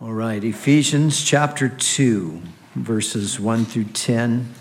All right, Ephesians chapter 2, verses 1 through 10.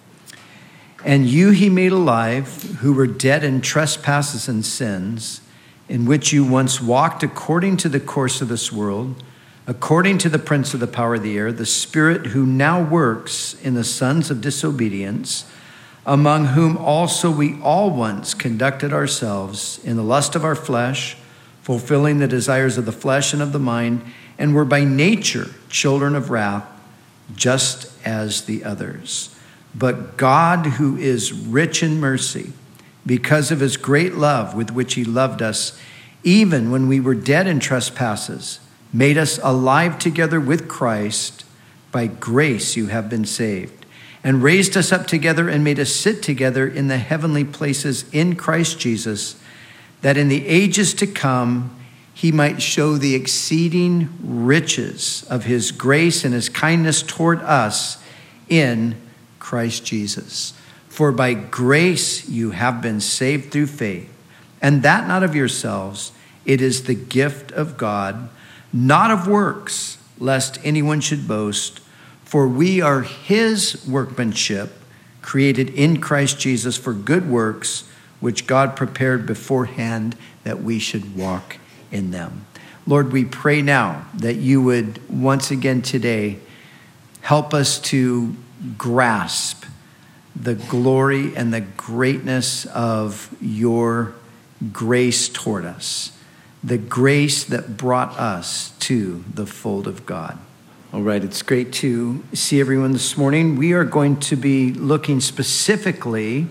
And you he made alive, who were dead in trespasses and sins, in which you once walked according to the course of this world, according to the prince of the power of the air, the spirit who now works in the sons of disobedience, among whom also we all once conducted ourselves in the lust of our flesh, fulfilling the desires of the flesh and of the mind, and were by nature children of wrath, just as the others. But God, who is rich in mercy, because of his great love with which he loved us, even when we were dead in trespasses, made us alive together with Christ. By grace you have been saved, and raised us up together and made us sit together in the heavenly places in Christ Jesus, that in the ages to come he might show the exceeding riches of his grace and his kindness toward us in Christ Jesus. For by grace you have been saved through faith, and that not of yourselves, it is the gift of God, not of works, lest anyone should boast. For we are his workmanship, created in Christ Jesus for good works, which God prepared beforehand that we should walk in them. Lord, we pray now that you would once again today help us to grasp the glory and the greatness of your grace toward us, the grace that brought us to the fold of God. All right, it's great to see everyone this morning. We are going to be looking specifically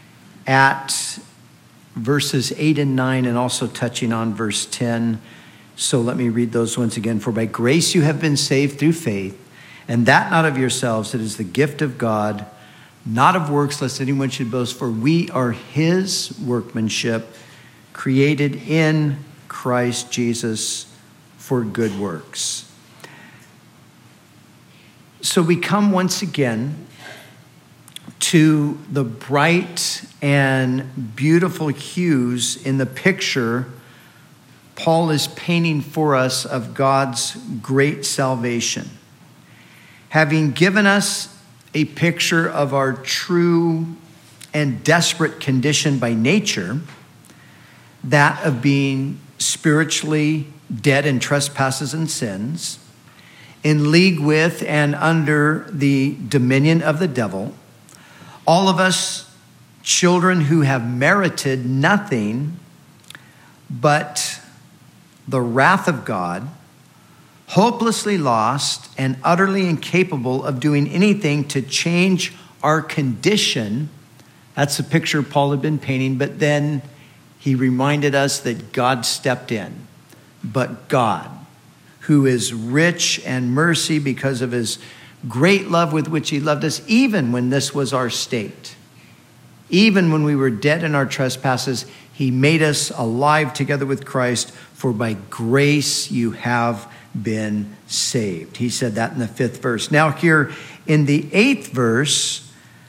at verses 8 and 9, and also touching on verse 10. So let me read those once again. For by grace you have been saved through faith, and that not of yourselves, it is the gift of God, not of works, lest anyone should boast. For we are his workmanship, created in Christ Jesus for good works. So we come once again to the bright and beautiful hues in the picture Paul is painting for us of God's great salvation. Having given us a picture of our true and desperate condition by nature, that of being spiritually dead in trespasses and sins, in league with and under the dominion of the devil, all of us children who have merited nothing but the wrath of God, hopelessly lost and utterly incapable of doing anything to change our condition. That's the picture Paul had been painting, but then he reminded us that God stepped in. But God, who is rich in mercy because of his great love with which he loved us, even when this was our state, even when we were dead in our trespasses, he made us alive together with Christ. For by grace you have been saved. He said that in the 5th verse. Now here in the 8th verse,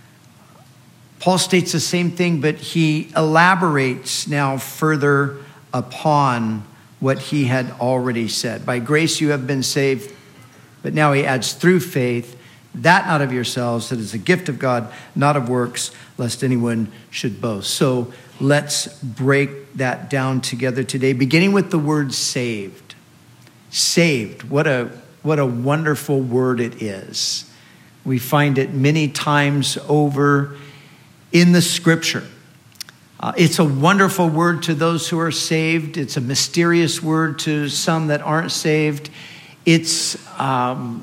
Paul states the same thing, but he elaborates now further upon what he had already said. By grace you have been saved, but now he adds through faith, that not of yourselves, that is a gift of God, not of works, lest anyone should boast. So let's break that down together today, beginning with the word saved. Saved, what a wonderful word it is. We find it many times over in the scripture. It's a wonderful word to those who are saved. It's a mysterious word to some that aren't saved. It's a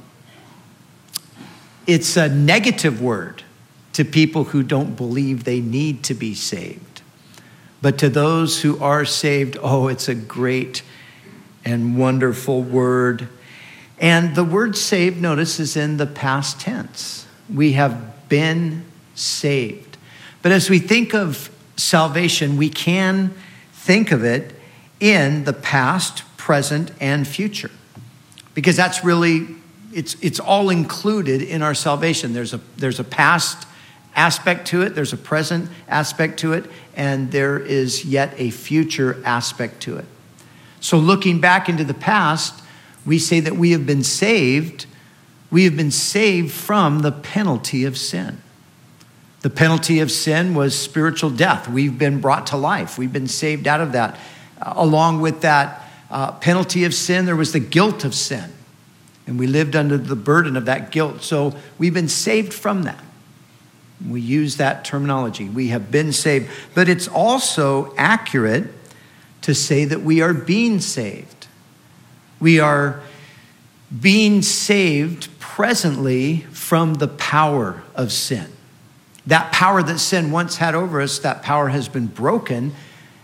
negative word to people who don't believe they need to be saved. But to those who are saved, oh, it's a great and wonderful word. And the word saved, notice, is in the past tense. We have been saved. But as we think of salvation, we can think of it in the past, present, and future. Because that's really, it's all included in our salvation. There's a past aspect to it, there's a present aspect to it, and there is yet a future aspect to it. So looking back into the past, we say that we have been saved. We have been saved from the penalty of sin. The penalty of sin was spiritual death. We've been brought to life. We've been saved out of that. Along with that penalty of sin, there was the guilt of sin. And we lived under the burden of that guilt. So we've been saved from that. We use that terminology. We have been saved. But it's also accurate to say that we are being saved. We are being saved presently from the power of sin. That power that sin once had over us, that power has been broken.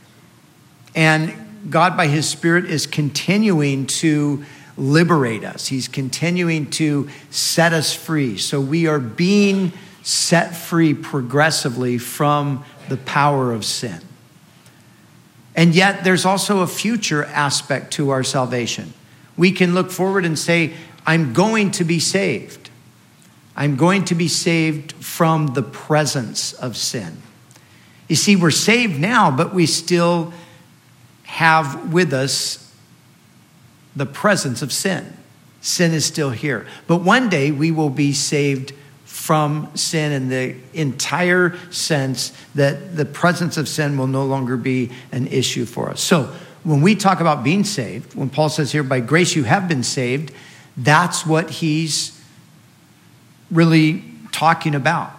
And God, by his Spirit, is continuing to liberate us. He's continuing to set us free. So we are being set free progressively from the power of sin. And yet there's also a future aspect to our salvation. We can look forward and say, I'm going to be saved. I'm going to be saved from the presence of sin. You see, we're saved now, but we still have with us the presence of sin. Sin is still here. But one day we will be saved from sin in the entire sense that the presence of sin will no longer be an issue for us. So when we talk about being saved, when Paul says here, by grace you have been saved, that's what he's really talking about.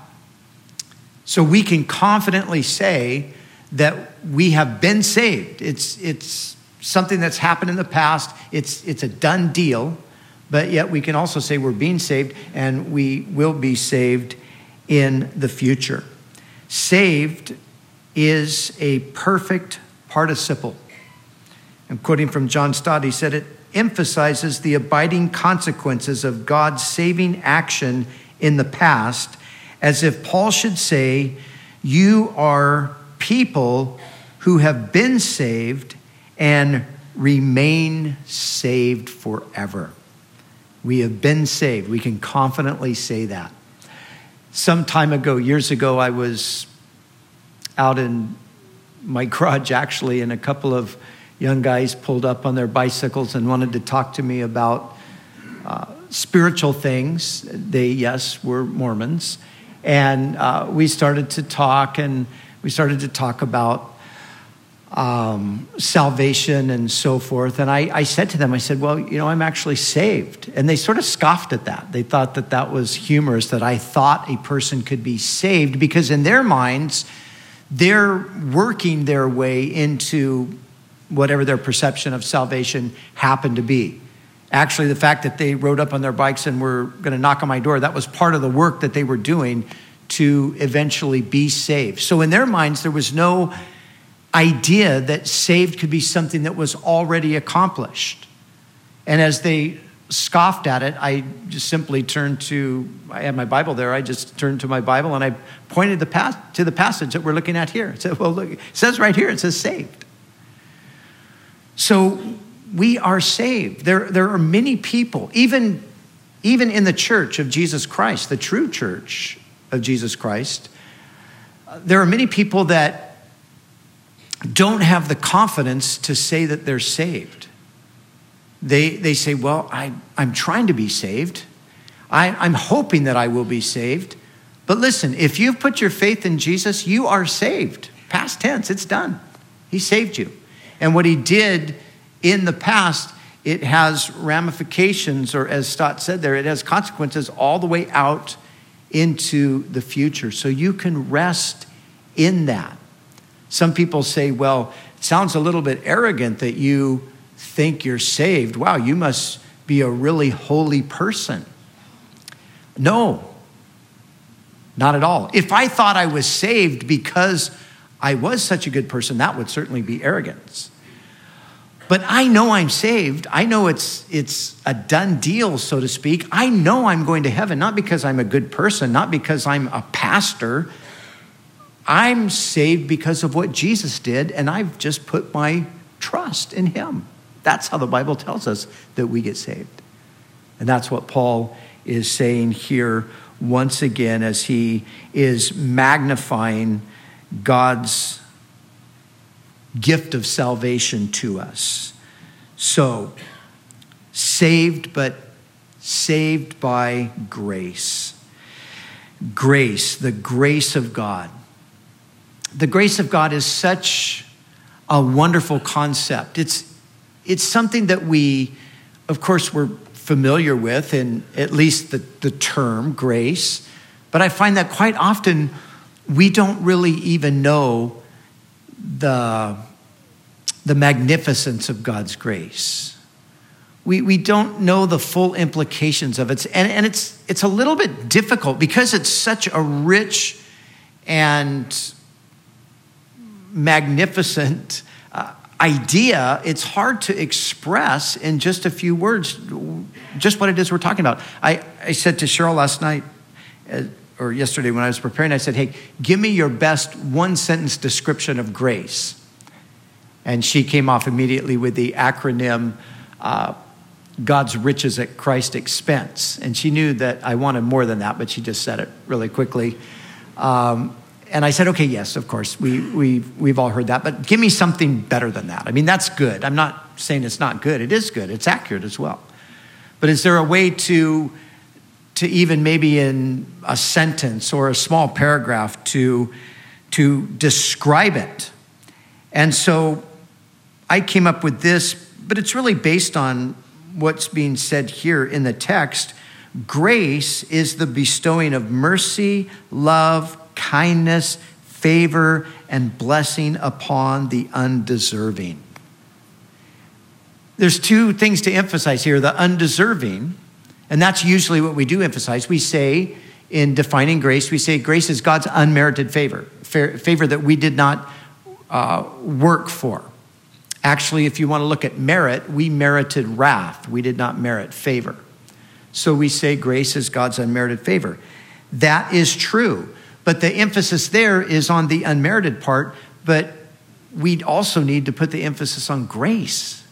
So we can confidently say that we have been saved. It's something that's happened in the past. It's a done deal, but yet we can also say we're being saved and we will be saved in the future. Saved is a perfect participle. I'm quoting from John Stott. He said it emphasizes the abiding consequences of God's saving action in the past, as if Paul should say, you are people who have been saved and remain saved forever. We have been saved. We can confidently say that. Some time ago, years ago, I was out in my garage actually, and a couple of young guys pulled up on their bicycles and wanted to talk to me about spiritual things. They, yes, were Mormons. And we started to talk, and we started to talk about salvation and so forth. And I said to them, I said, well, you know, I'm actually saved. And they sort of scoffed at that. They thought that that was humorous, that I thought a person could be saved, because in their minds, they're working their way into whatever their perception of salvation happened to be. Actually, the fact that they rode up on their bikes and were going to knock on my door, that was part of the work that they were doing to eventually be saved. So in their minds, there was no idea that saved could be something that was already accomplished. And as they scoffed at it, I just simply turned to, I had my Bible there, I just turned to my Bible and I pointed to the passage that we're looking at here. I said, well, look, it says right here, it says saved. So we are saved. There are many people, even in the church of Jesus Christ, the true church of Jesus Christ, there are many people that don't have the confidence to say that they're saved. They say, well, I'm trying to be saved. I'm hoping that I will be saved. But listen, if you've put your faith in Jesus, you are saved. Past tense, it's done. He saved you. And what he did in the past, it has ramifications, or as Stott said there, it has consequences all the way out into the future. So you can rest in that. Some people say, well, it sounds a little bit arrogant that you think you're saved. Wow, you must be a really holy person. No, not at all. If I thought I was saved because I was such a good person, that would certainly be arrogance. But I know I'm saved. I know it's a done deal, so to speak. I know I'm going to heaven, not because I'm a good person, not because I'm a pastor. I'm saved because of what Jesus did, and I've just put my trust in him. That's how the Bible tells us that we get saved. And that's what Paul is saying here once again as he is magnifying God's gift of salvation to us. So, saved, but saved by grace. Grace, the grace of God. The grace of God is such a wonderful concept. It's something that we, of course, we're familiar with, in at least the term grace. But I find that quite often we don't really even know the magnificence of God's grace. We don't know the full implications of it. And it's a little bit difficult because it's such a rich and magnificent idea. It's hard to express in just a few words just what it is we're talking about. I said to Cheryl last night, or yesterday when I was preparing, I said, hey, give me your best one-sentence description of grace. And she came off immediately with the acronym, God's riches at Christ's expense. And she knew that I wanted more than that, but she just said it really quickly. And I said, okay, yes, of course, we've all heard that, but give me something better than that. I mean, that's good. I'm not saying it's not good. It is good. It's accurate as well. But is there a way to even maybe in a sentence or a small paragraph to describe it? And so I came up with this, but it's really based on what's being said here in the text. Grace is the bestowing of mercy, love, kindness, favor, and blessing upon the undeserving. There's two things to emphasize here. The undeserving, and that's usually what we do emphasize. We say, in defining grace, we say grace is God's unmerited favor, favor that we did not work for. Actually, if you want to look at merit, we merited wrath. We did not merit favor. So we say grace is God's unmerited favor. That is true. But the emphasis there is on the unmerited part, but we also need to put the emphasis on grace.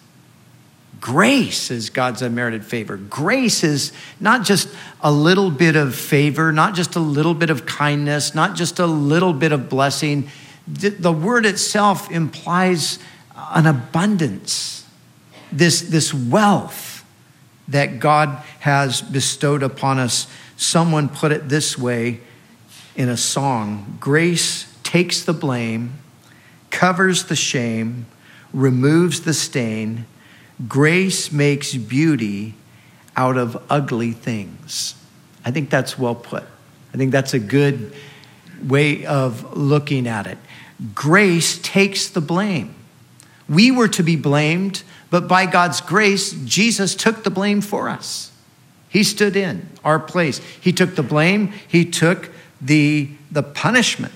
Grace is God's unmerited favor. Grace is not just a little bit of favor, not just a little bit of kindness, not just a little bit of blessing. The word itself implies an abundance, this wealth that God has bestowed upon us. Someone put it this way in a song: grace takes the blame, covers the shame, removes the stain. Grace makes beauty out of ugly things. I think that's well put. I think that's a good way of looking at it. Grace takes the blame. We were to be blamed, but by God's grace, Jesus took the blame for us. He stood in our place. He took the blame. He took the punishment.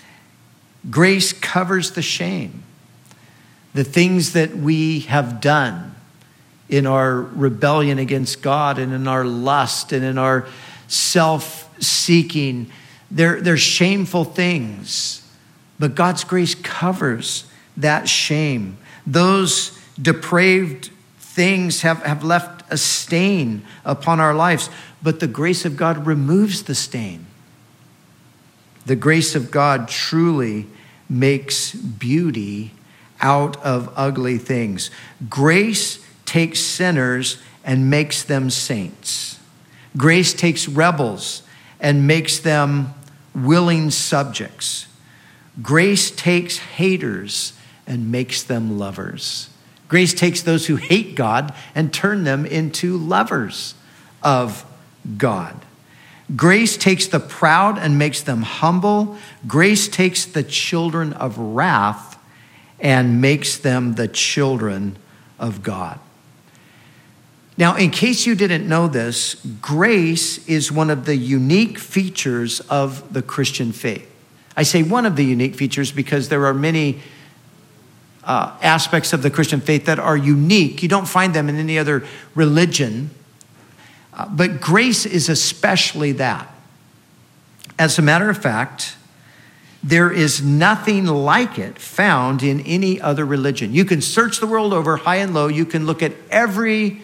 Grace covers the shame. The things that we have done in our rebellion against God and in our lust and in our self-seeking, they're shameful things. But God's grace covers that shame. Those depraved things have left a stain upon our lives, but the grace of God removes the stain. The grace of God truly makes beauty out of ugly things. Grace takes sinners and makes them saints. Grace takes rebels and makes them willing subjects. Grace takes haters and makes them lovers. Grace takes those who hate God and turn them into lovers of God. Grace takes the proud and makes them humble. Grace takes the children of wrath and makes them the children of God. Now, in case you didn't know this, grace is one of the unique features of the Christian faith. I say one of the unique features because there are many aspects of the Christian faith that are unique. You don't find them in any other religion. But grace is especially that. As a matter of fact, there is nothing like it found in any other religion. You can search the world over, high and low. You can look at every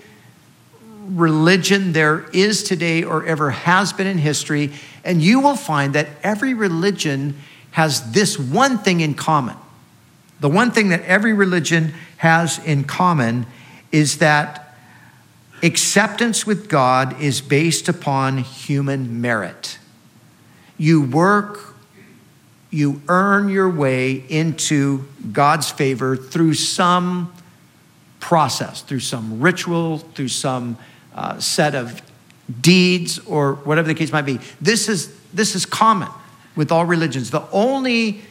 religion there is today or ever has been in history, and you will find that every religion has this one thing in common. The one thing that every religion has in common is that acceptance with God is based upon human merit. You work, you earn your way into God's favor through some process, through some ritual, through some set of deeds, or whatever the case might be. This is common with all religions. The only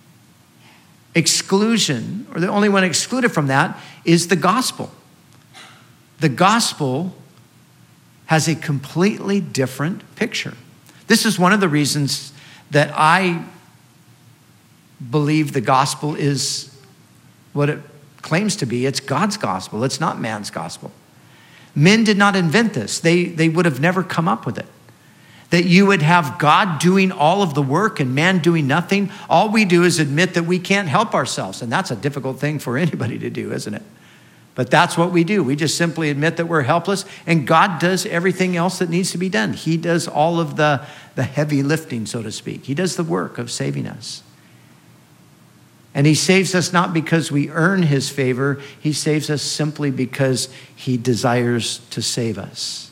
exclusion, or the only one excluded from that, is the gospel. The gospel has a completely different picture. This is one of the reasons that I believe the gospel is what it claims to be. It's God's gospel. It's not man's gospel. Men did not invent this. They would have never come up with it. That you would have God doing all of the work and man doing nothing. All we do is admit that we can't help ourselves. And that's a difficult thing for anybody to do, isn't it? But that's what we do. We just simply admit that we're helpless, and God does everything else that needs to be done. He does all of the heavy lifting, so to speak. He does the work of saving us. And he saves us not because we earn his favor. He saves us simply because he desires to save us.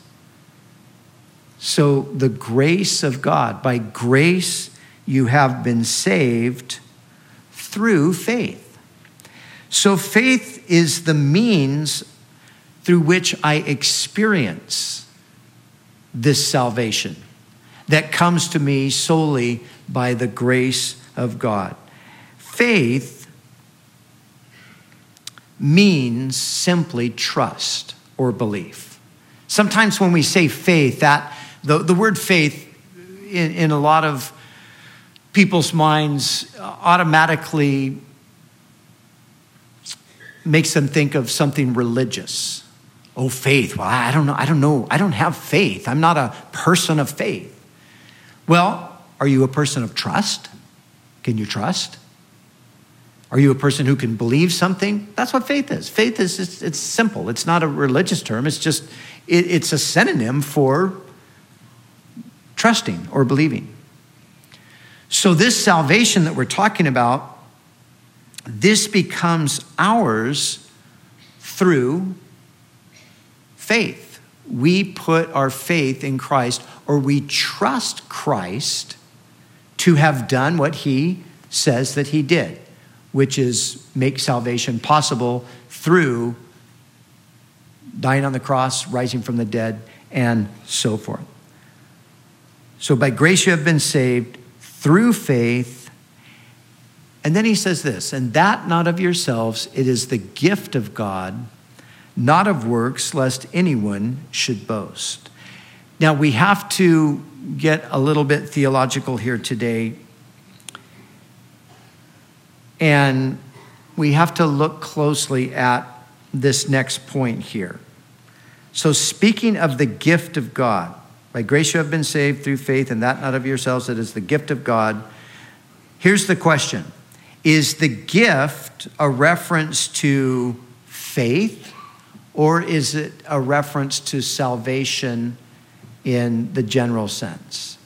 So the grace of God, by grace you have been saved through faith. So faith is the means through which I experience this salvation that comes to me solely by the grace of God. Faith means simply trust or belief. Sometimes when we say faith, that the word faith in a lot of people's minds automatically makes them think of something religious. Oh, faith. Well, I don't know. I don't have faith. I'm not a person of faith. Well, are you a person of trust? Can you trust? Are you a person who can believe something? That's what faith is. Faith is, it's simple. It's not a religious term. It's just, it's a synonym for trusting or believing. So this salvation that we're talking about, this becomes ours through faith. We put our faith in Christ, or we trust Christ to have done what he says that he did, which is make salvation possible through dying on the cross, rising from the dead, and so forth. So by grace you have been saved through faith. And then he says this, and that not of yourselves, it is the gift of God, not of works, lest anyone should boast. Now we have to get a little bit theological here today. And we have to look closely at this next point here. So speaking of the gift of God, by grace you have been saved through faith, and that not of yourselves, it is the gift of God. Here's the question. Is the gift a reference to faith, or is it a reference to salvation in the general sense?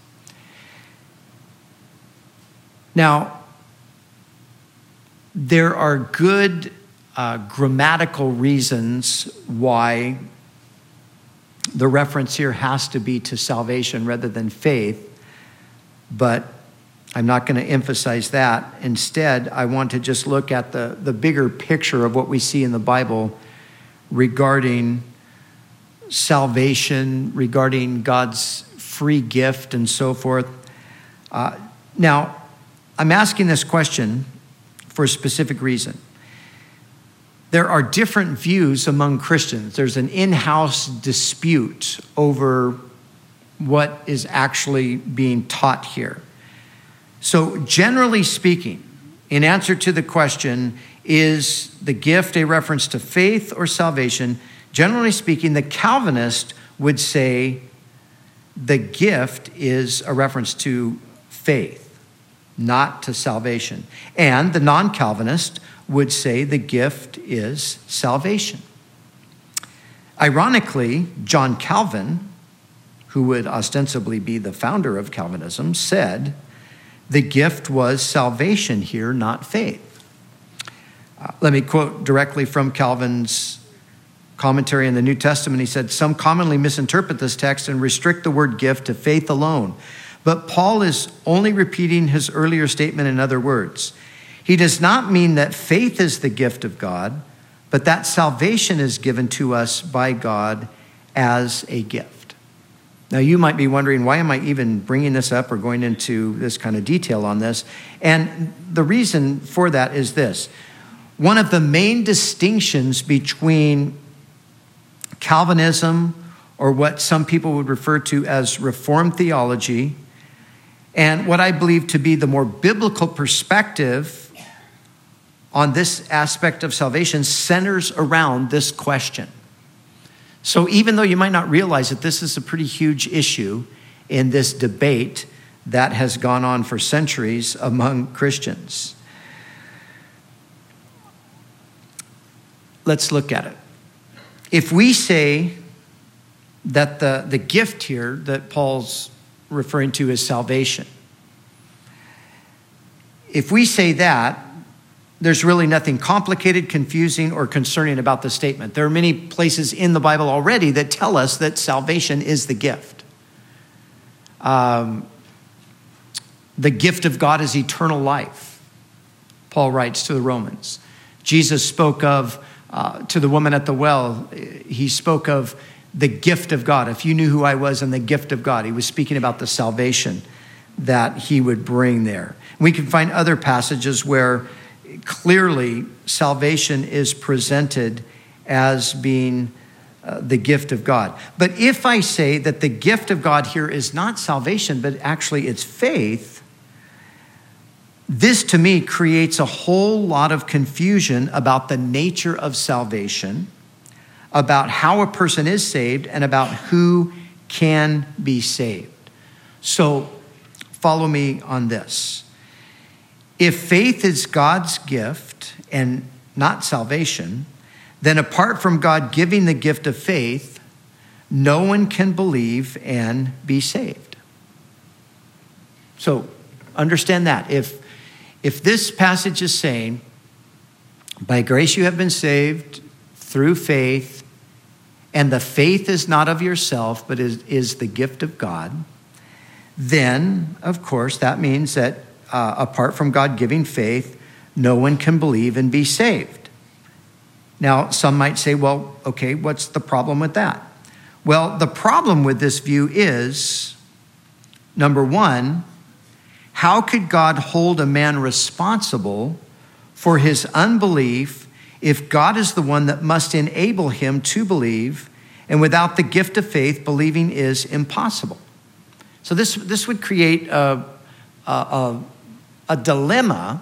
Now, there are good grammatical reasons why the reference here has to be to salvation rather than faith, but I'm not going to emphasize that. Instead, I want to just look at the bigger picture of what we see in the Bible regarding salvation, regarding God's free gift, and so forth. Now, I'm asking this question for a specific reason. There are different views among Christians. There's an in-house dispute over what is actually being taught here. So generally speaking, in answer to the question, is the gift a reference to faith or salvation? Generally speaking, the Calvinist would say the gift is a reference to faith, not to salvation. And the non-Calvinist would say the gift is salvation. Ironically, John Calvin, who would ostensibly be the founder of Calvinism, said the gift was salvation here, not faith. Let me quote directly from Calvin's commentary in the New Testament, he said, some commonly misinterpret this text and restrict the word gift to faith alone. But Paul is only repeating his earlier statement in other words. He does not mean that faith is the gift of God, but that salvation is given to us by God as a gift. Now, you might be wondering, why am I even bringing this up or going into this kind of detail on this? And the reason for that is this. One of the main distinctions between Calvinism, or what some people would refer to as Reformed theology, and what I believe to be the more biblical perspective on this aspect of salvation centers around this question. So even though you might not realize it, this is a pretty huge issue in this debate that has gone on for centuries among Christians. Let's look at it. If we say that the gift here that Paul's referring to is salvation, if we say that, there's really nothing complicated, confusing, or concerning about the statement. There are many places in the Bible already that tell us that salvation is the gift. The gift of God is eternal life, Paul writes to the Romans. Jesus spoke of, to the woman at the well, he spoke of the gift of God. If you knew who I was and the gift of God, he was speaking about the salvation that he would bring there. We can find other passages where clearly salvation is presented as being the gift of God. But if I say that the gift of God here is not salvation, but actually it's faith, this to me creates a whole lot of confusion about the nature of salvation, about how a person is saved, and about who can be saved. So follow me on this. If faith is God's gift and not salvation, then apart from God giving the gift of faith, no one can believe and be saved. So understand that. If this passage is saying, by grace you have been saved through faith, and the faith is not of yourself, but is the gift of God, then, of course, that means that apart from God giving faith, no one can believe and be saved. Now, some might say, well, okay, what's the problem with that? Well, the problem with this view is, number one, how could God hold a man responsible for his unbelief if God is the one that must enable him to believe, and without the gift of faith, believing is impossible? So this would create a dilemma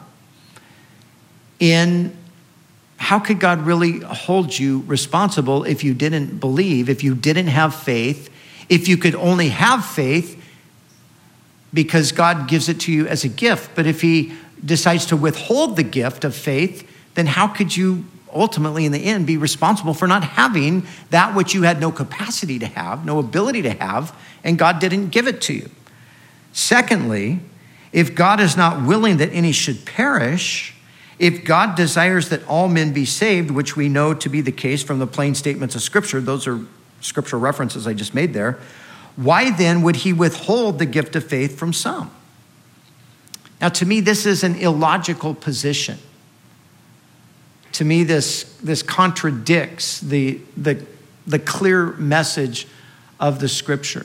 in how could God really hold you responsible if you didn't believe, if you didn't have faith, if you could only have faith because God gives it to you as a gift. But if he decides to withhold the gift of faith, then how could you ultimately in the end be responsible for not having that which you had no capacity to have, no ability to have, and God didn't give it to you? Secondly, if God is not willing that any should perish, if God desires that all men be saved, which we know to be the case from the plain statements of Scripture, those are scriptural references I just made there, why then would he withhold the gift of faith from some? Now, to me, this is an illogical position. To me, this contradicts the clear message of the Scripture.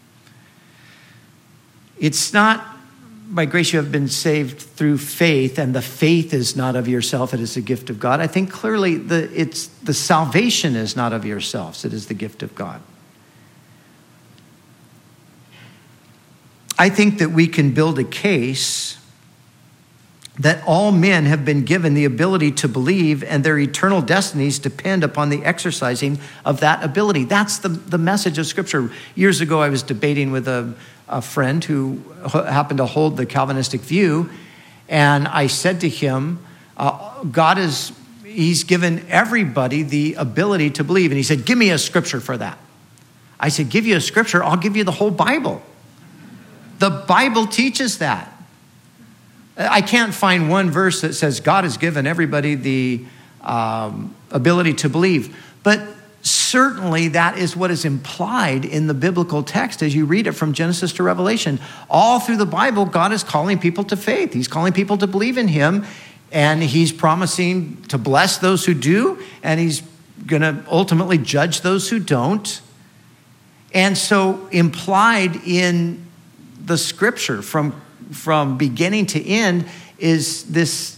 It's not by grace you have been saved through faith, and the faith is not of yourself, it is a gift of God. I think clearly the salvation is not of yourselves, it is the gift of God. I think that we can build a case that all men have been given the ability to believe, and their eternal destinies depend upon the exercising of that ability. That's the message of Scripture. Years ago, I was debating with a friend who happened to hold the Calvinistic view, and I said to him, he's given everybody the ability to believe. And he said, give me a scripture for that. I said, give you a scripture? I'll give you the whole Bible. The Bible teaches that. I can't find one verse that says God has given everybody the ability to believe. But certainly that is what is implied in the biblical text as you read it from Genesis to Revelation. All through the Bible, God is calling people to faith. He's calling people to believe in him, and he's promising to bless those who do, and he's going to ultimately judge those who don't. And so implied in the scripture from beginning to end is this,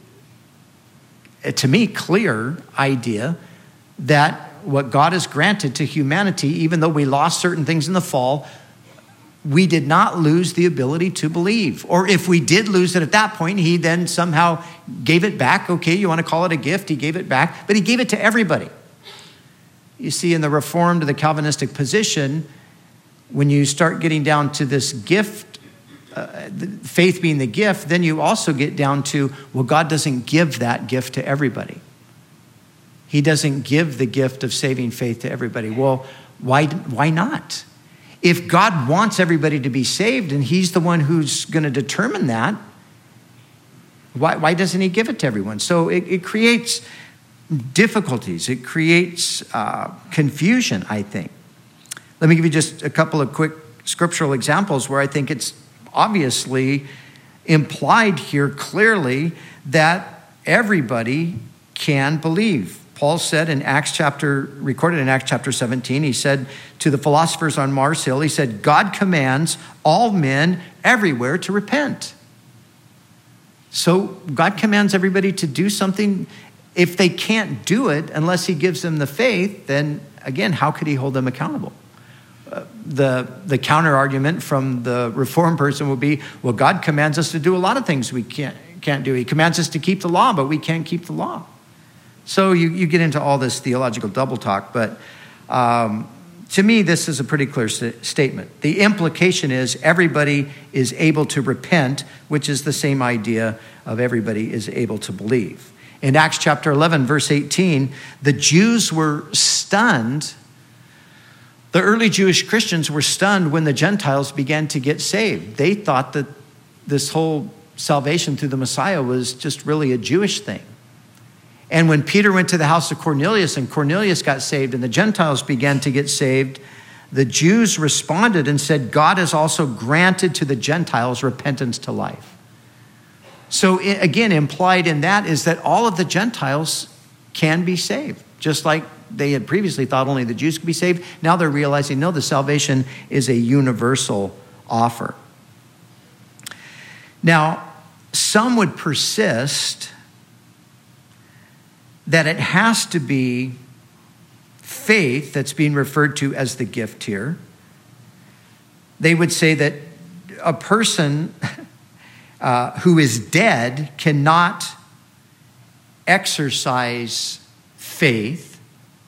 to me, clear idea that what God has granted to humanity, even though we lost certain things in the fall, we did not lose the ability to believe. Or if we did lose it at that point, he then somehow gave it back. Okay, you want to call it a gift? He gave it back, but he gave it to everybody. You see, in the Reformed, the Calvinistic position, when you start getting down to this gift, faith being the gift, then you also get down to, well, God doesn't give that gift to everybody. He doesn't give the gift of saving faith to everybody. Well, why not? If God wants everybody to be saved and he's the one who's going to determine that, why doesn't he give it to everyone? So it creates difficulties. It creates confusion, I think. Let me give you just a couple of quick scriptural examples where I think it's obviously implied here clearly that everybody can believe. Paul said recorded in Acts chapter 17, he said to the philosophers on Mars Hill, he said, God commands all men everywhere to repent. So God commands everybody to do something. If they can't do it unless he gives them the faith, then again, how could he hold them accountable? The counter argument from the Reformed person would be, well, God commands us to do a lot of things we can't do. He commands us to keep the law, but we can't keep the law. So you get into all this theological double talk, but to me, this is a pretty clear statement. The implication is everybody is able to repent, which is the same idea of everybody is able to believe. In Acts chapter 11, verse 18, the Jews were stunned. The early Jewish Christians were stunned when the Gentiles began to get saved. They thought that this whole salvation through the Messiah was just really a Jewish thing. And when Peter went to the house of Cornelius and Cornelius got saved and the Gentiles began to get saved, the Jews responded and said, God has also granted to the Gentiles repentance to life. So again, implied in that is that all of the Gentiles can be saved, just like they had previously thought only the Jews could be saved. Now they're realizing, no, the salvation is a universal offer. Now, some would persist that it has to be faith that's being referred to as the gift here. They would say that a person who is dead cannot exercise faith.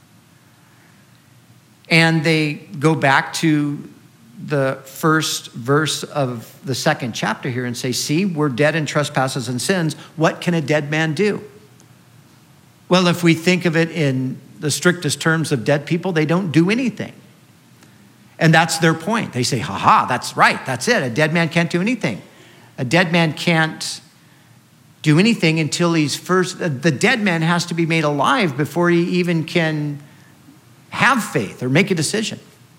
And they go back to the first verse of the second chapter here and say, see, we're dead in trespasses and sins. What can a dead man do? Well, if we think of it in the strictest terms of dead people, they don't do anything. And that's their point. They say, that's right, that's it. A dead man can't do anything. A dead man can't do anything until he's first, the dead man has to be made alive before he even can have faith or make a decision.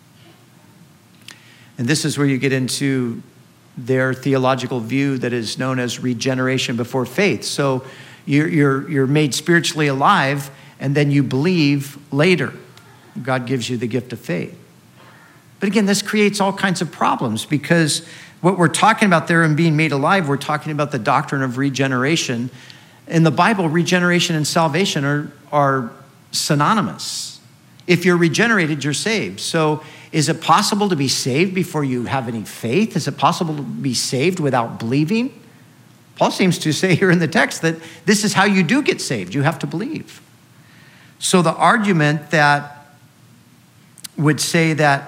And this is where you get into their theological view that is known as regeneration before faith. So you're made spiritually alive, and then you believe later. God gives you the gift of faith. But again, this creates all kinds of problems because what we're talking about there in being made alive, we're talking about the doctrine of regeneration. In the Bible, regeneration and salvation are synonymous. If you're regenerated, you're saved. So is it possible to be saved before you have any faith? Is it possible to be saved without believing? Paul seems to say here in the text that this is how you do get saved. You have to believe. So the argument that would say that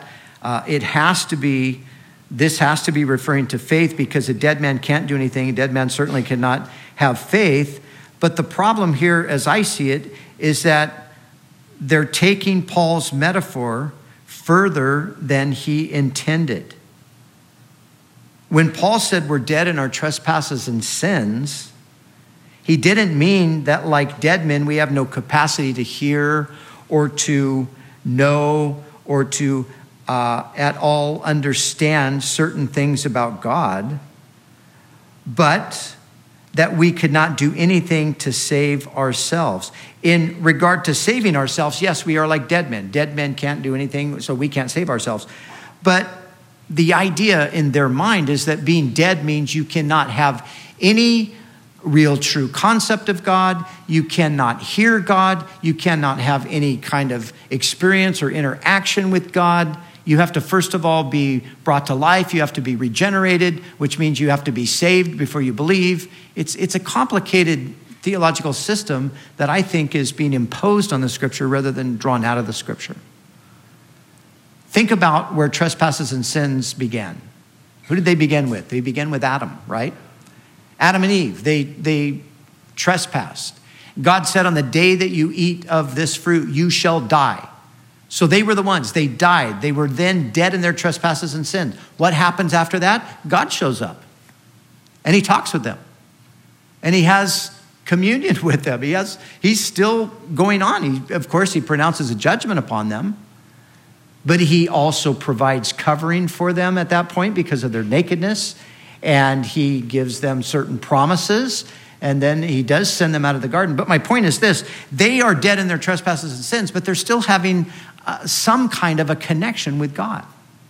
this has to be referring to faith because a dead man can't do anything. A dead man certainly cannot have faith. But the problem here, as I see it, is that they're taking Paul's metaphor further than he intended. When Paul said we're dead in our trespasses and sins, he didn't mean that like dead men, we have no capacity to hear or to know or to at all understand certain things about God, but that we could not do anything to save ourselves. In regard to saving ourselves, yes, we are like dead men. Dead men can't do anything, so we can't save ourselves. But the idea in their mind is that being dead means you cannot have any real true concept of God. You cannot hear God. You cannot have any kind of experience or interaction with God. You have to, first of all, be brought to life. You have to be regenerated, which means you have to be saved before you believe. It's a complicated theological system that I think is being imposed on the Scripture rather than drawn out of the Scripture. Think about where trespasses and sins began. Who did they begin with? They began with Adam, right? Adam and Eve, they trespassed. God said, on the day that you eat of this fruit, you shall die. So they were the ones, they died. They were then dead in their trespasses and sins. What happens after that? God shows up and he talks with them and he has communion with them. He's still going on. Of course, he pronounces a judgment upon them, but he also provides covering for them at that point because of their nakedness. And he gives them certain promises, and then he does send them out of the garden. But my point is this: they are dead in their trespasses and sins, but they're still having some kind of a connection with God.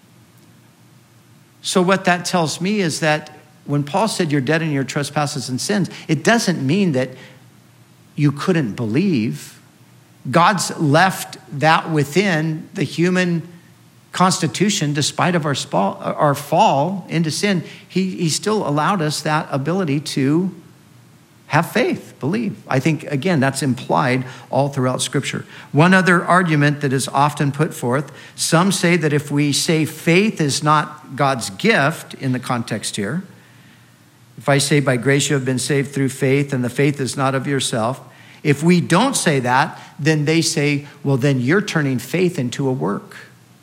So what that tells me is that when Paul said you're dead in your trespasses and sins, it doesn't mean that you couldn't believe. God's left that within the human constitution, despite of our fall into sin. He still allowed us that ability to have faith, believe. I think, again, that's implied all throughout Scripture. One other argument that is often put forth, some say that if we say faith is not God's gift in the context here, if I say by grace you have been saved through faith and the faith is not of yourself, if we don't say that, then they say, well, then you're turning faith into a work.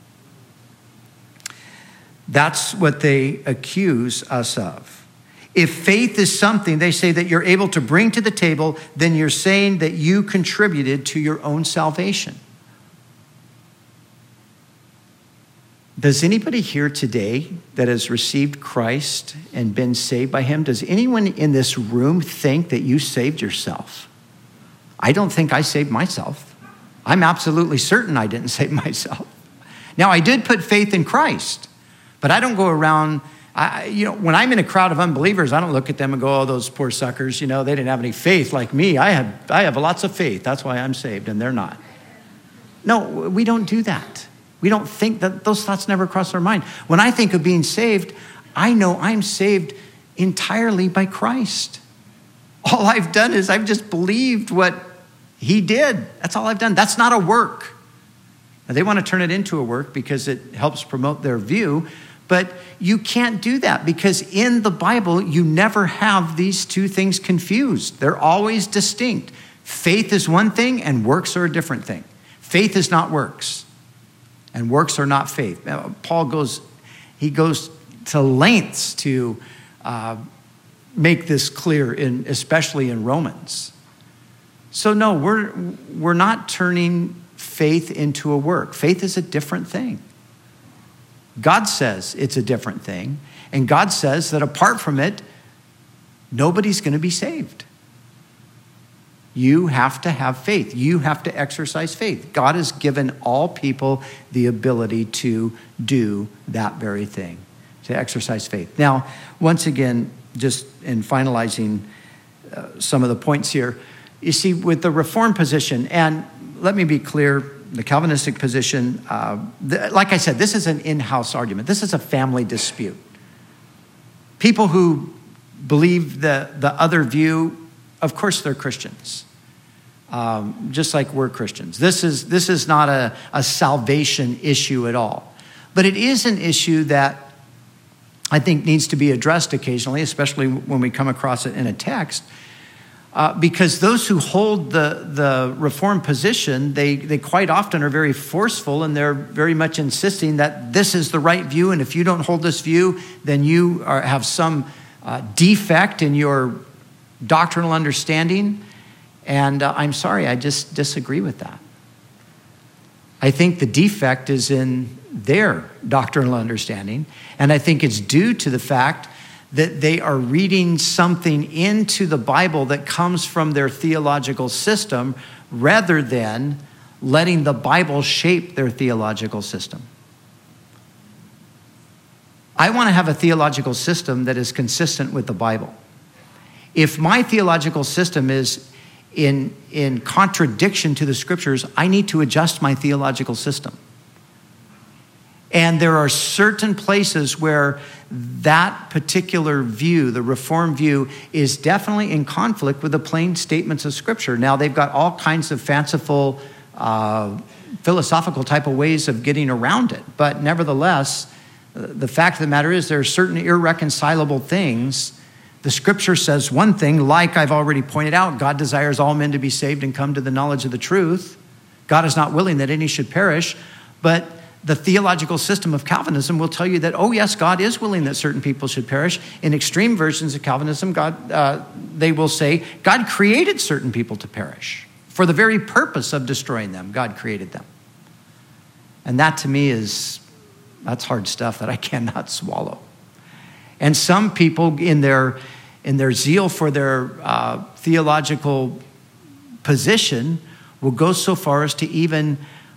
That's what they accuse us of. If faith is something they say that you're able to bring to the table, then you're saying that you contributed to your own salvation. Does anybody here today that has received Christ and been saved by him, does anyone in this room think that you saved yourself? I don't think I saved myself. I'm absolutely certain I didn't save myself. Now, I did put faith in Christ. But I don't go around, when I'm in a crowd of unbelievers, I don't look at them and go, oh, those poor suckers, they didn't have any faith like me. I have lots of faith. That's why I'm saved, and they're not. No, we don't do that. We don't think that, those thoughts never cross our mind. When I think of being saved, I know I'm saved entirely by Christ. All I've done is I've just believed what he did. That's all I've done. That's not a work. Now, they want to turn it into a work because it helps promote their view. But you can't do that because in the Bible, you never have these two things confused. They're always distinct. Faith is one thing and works are a different thing. Faith is not works and works are not faith. Now, Paul goes to lengths to make this clear, especially in Romans. So no, we're not turning faith into a work. Faith is a different thing. God says it's a different thing. And God says that apart from it, nobody's going to be saved. You have to have faith. You have to exercise faith. God has given all people the ability to do that very thing, to exercise faith. Now, once again, just in finalizing some of the points here, you see, with the Reformed position, and let me be clear, the Calvinistic position, like I said, this is an in-house argument. This is a family dispute. People who believe the other view, of course they're Christians, just like we're Christians. This is not a salvation issue at all. But it is an issue that I think needs to be addressed occasionally, especially when we come across it in a text. Because those who hold the Reformed position, they quite often are very forceful and they're very much insisting that this is the right view. And if you don't hold this view, then you have some defect in your doctrinal understanding. And I'm sorry, I just disagree with that. I think the defect is in their doctrinal understanding, and I think it's due to the fact that they are reading something into the Bible that comes from their theological system rather than letting the Bible shape their theological system. I want to have a theological system that is consistent with the Bible. If my theological system is in contradiction to the scriptures, I need to adjust my theological system. And there are certain places where that particular view, the Reformed view, is definitely in conflict with the plain statements of Scripture. Now, they've got all kinds of fanciful, philosophical type of ways of getting around it. But nevertheless, the fact of the matter is there are certain irreconcilable things. The Scripture says one thing, like I've already pointed out, God desires all men to be saved and come to the knowledge of the truth. God is not willing that any should perish, but the theological system of Calvinism will tell you that, oh yes, God is willing that certain people should perish. In extreme versions of Calvinism, they will say, God created certain people to perish. For the very purpose of destroying them, God created them. And that to me that's hard stuff that I cannot swallow. And some people in their zeal for their theological position will go so far as to even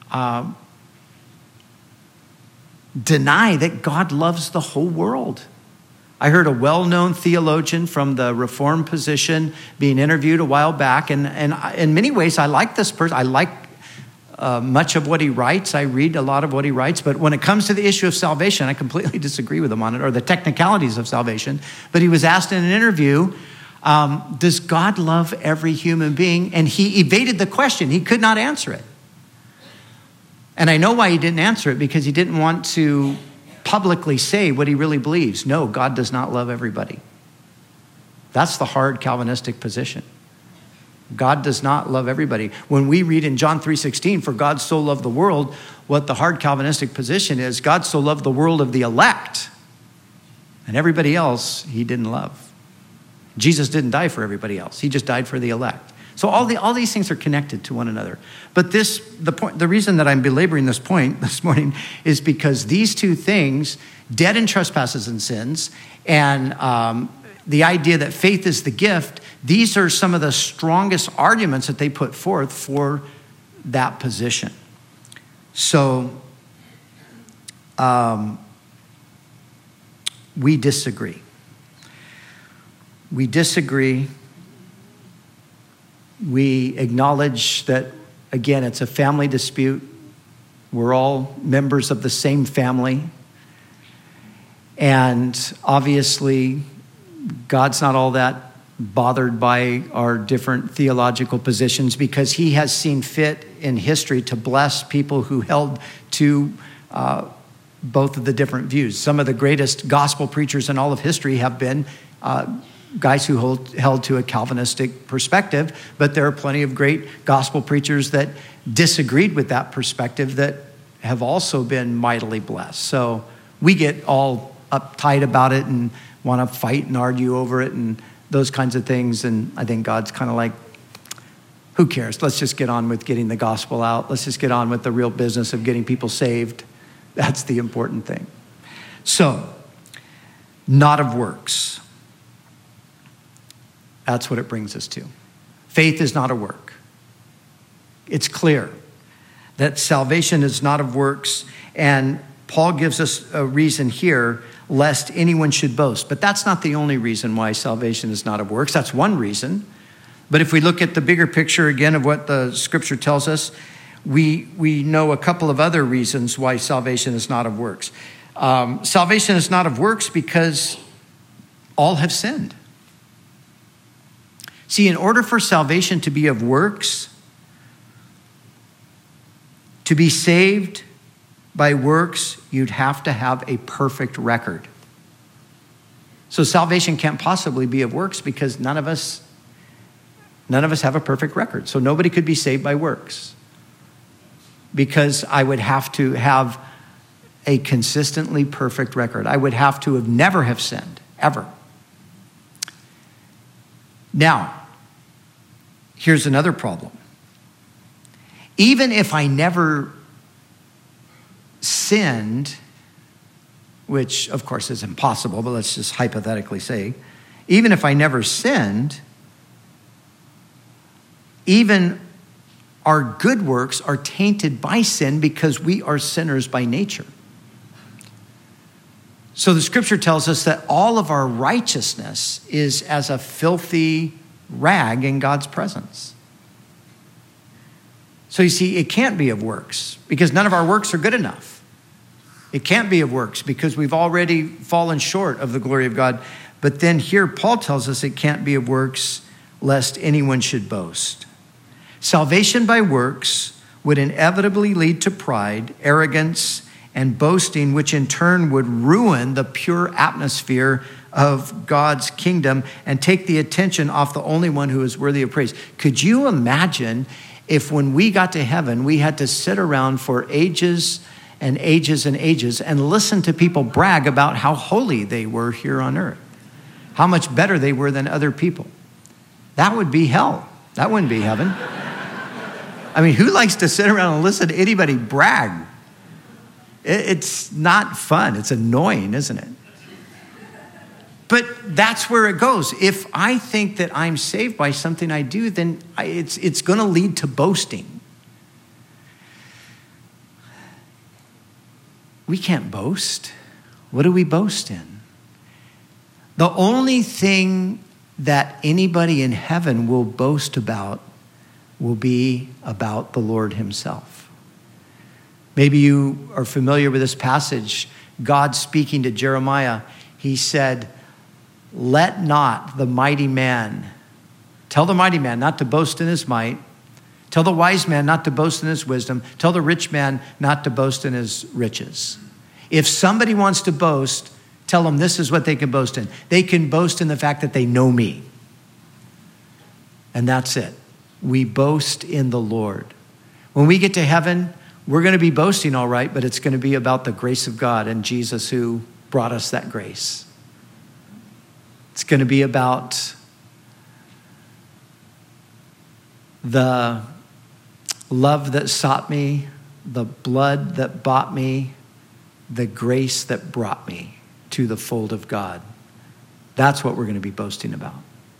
deny that God loves the whole world. I heard a well-known theologian from the Reformed position being interviewed a while back, and in many ways I like this person. I like much of what he writes. I read a lot of what he writes, but when it comes to the issue of salvation, I completely disagree with him on it, or the technicalities of salvation. But he was asked in an interview, does God love every human being? And he evaded the question. He could not answer it. And I know why he didn't answer it, because he didn't want to publicly say what he really believes. No, God does not love everybody. That's the hard Calvinistic position. God does not love everybody. When we read in John 3:16, for God so loved the world, what the hard Calvinistic position is, God so loved the world of the elect, and everybody else he didn't love. Jesus didn't die for everybody else. He just died for the elect. So all these things are connected to one another. But the reason that I'm belaboring this point this morning is because these two things, dead in trespasses and sins, and the idea that faith is the gift, these are some of the strongest arguments that they put forth for that position. So we disagree. We disagree. We acknowledge that, again, it's a family dispute. We're all members of the same family. And obviously, God's not all that bothered by our different theological positions, because he has seen fit in history to bless people who held to both of the different views. Some of the greatest gospel preachers in all of history have been guys who held to a Calvinistic perspective, but there are plenty of great gospel preachers that disagreed with that perspective that have also been mightily blessed. So we get all uptight about it and want to fight and argue over it and those kinds of things, and I think God's kind of like, who cares? Let's just get on with getting the gospel out. Let's just get on with the real business of getting people saved. That's the important thing. So, not of works. That's what it brings us to. Faith is not a work. It's clear that salvation is not of works, and Paul gives us a reason here, lest anyone should boast. But that's not the only reason why salvation is not of works. That's one reason. But if we look at the bigger picture again of what the scripture tells us, we know a couple of other reasons why salvation is not of works. Salvation is not of works because all have sinned. See, in order for salvation to be of works, to be saved by works, you'd have to have a perfect record. So salvation can't possibly be of works because none of us have a perfect record. So nobody could be saved by works, because I would have to have a consistently perfect record. I would have to never have sinned, ever. Now, here's another problem. Even if I never sinned, which of course is impossible, but let's just hypothetically say, even if I never sinned, even our good works are tainted by sin because we are sinners by nature. So the scripture tells us that all of our righteousness is as a filthy rag in God's presence. So you see, it can't be of works because none of our works are good enough. It can't be of works because we've already fallen short of the glory of God. But then here Paul tells us it can't be of works lest anyone should boast. Salvation by works would inevitably lead to pride, arrogance, and boasting, which in turn would ruin the pure atmosphere of God's kingdom and take the attention off the only one who is worthy of praise. Could you imagine if when we got to heaven, we had to sit around for ages and ages and ages and listen to people brag about how holy they were here on earth, how much better they were than other people? That would be hell. That wouldn't be heaven. I mean, who likes to sit around and listen to anybody brag? It's not fun. It's annoying, isn't it? But that's where it goes. If I think that I'm saved by something I do, then it's going to lead to boasting. We can't boast. What do we boast in? The only thing that anybody in heaven will boast about will be about the Lord himself. Maybe you are familiar with this passage. God speaking to Jeremiah, he said, let not the mighty man, tell the mighty man not to boast in his might, tell the wise man not to boast in his wisdom, tell the rich man not to boast in his riches. If somebody wants to boast, tell them this is what they can boast in. They can boast in the fact that they know me. And that's it. We boast in the Lord. When we get to heaven, we're going to be boasting all right, but it's going to be about the grace of God and Jesus who brought us that grace. It's going to be about the love that sought me, the blood that bought me, the grace that brought me to the fold of God. That's what we're going to be boasting about.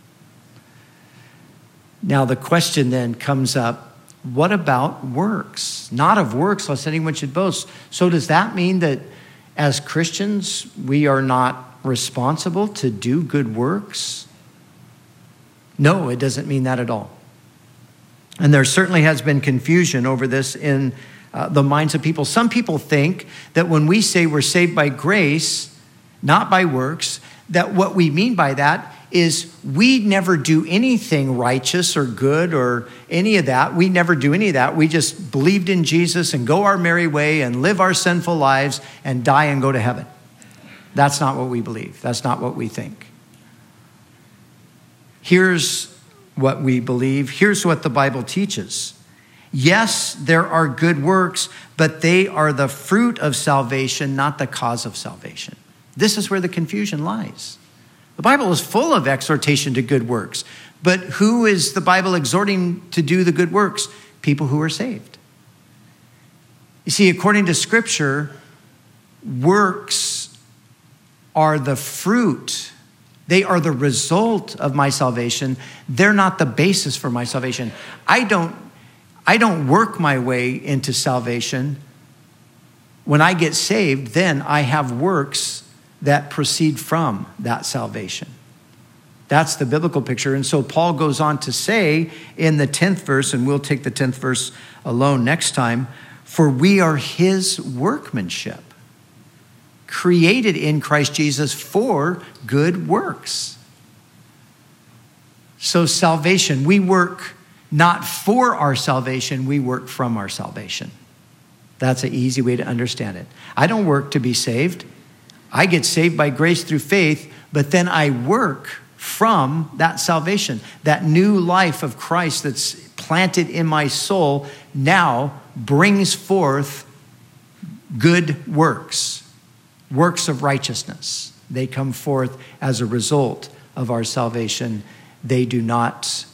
Now the question then comes up, what about works? Not of works, lest anyone should boast. So does that mean that as Christians, we are not responsible to do good works? No, it doesn't mean that at all. And there certainly has been confusion over this in the minds of people. Some people think that when we say we're saved by grace, not by works, that what we mean by that is we never do anything righteous or good or any of that. We never do any of that. We just believed in Jesus and go our merry way and live our sinful lives and die and go to heaven. That's not what we believe. That's not what we think. Here's what we believe. Here's what the Bible teaches. Yes, there are good works, but they are the fruit of salvation, not the cause of salvation. This is where the confusion lies. The Bible is full of exhortation to good works, but who is the Bible exhorting to do the good works? People who are saved. You see, according to Scripture, works are the fruit. They are the result of my salvation. They're not the basis for my salvation. I don't work my way into salvation. When I get saved, then I have works that proceed from that salvation. That's the biblical picture. And so Paul goes on to say in the 10th verse, and we'll take the 10th verse alone next time, for we are his workmanship, created in Christ Jesus for good works. So salvation, we work not for our salvation, we work from our salvation. That's an easy way to understand it. I don't work to be saved. I get saved by grace through faith, but then I work from that salvation. That new life of Christ that's planted in my soul now brings forth good works, works of righteousness. They come forth as a result of our salvation. They do not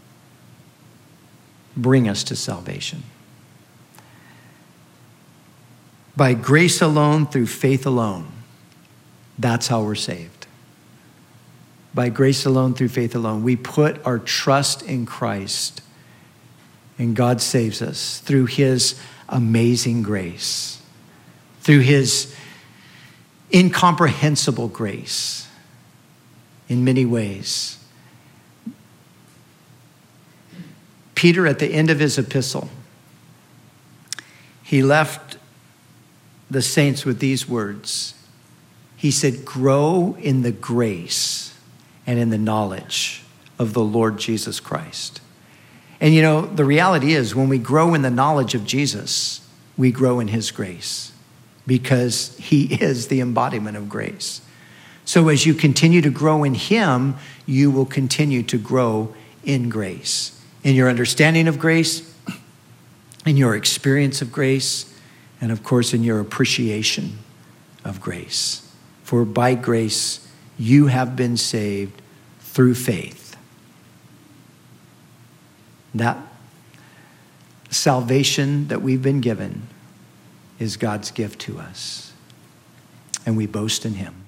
bring us to salvation. By grace alone, through faith alone. That's how we're saved. By grace alone, through faith alone. We put our trust in Christ, and God saves us through his amazing grace, through his incomprehensible grace in many ways. Peter, at the end of his epistle, he left the saints with these words. He said, grow in the grace and in the knowledge of the Lord Jesus Christ. And you know, the reality is when we grow in the knowledge of Jesus, we grow in his grace because he is the embodiment of grace. So as you continue to grow in him, you will continue to grow in grace, in your understanding of grace, in your experience of grace, and of course in your appreciation of grace. For by grace, you have been saved through faith. That salvation that we've been given is God's gift to us, and we boast in him.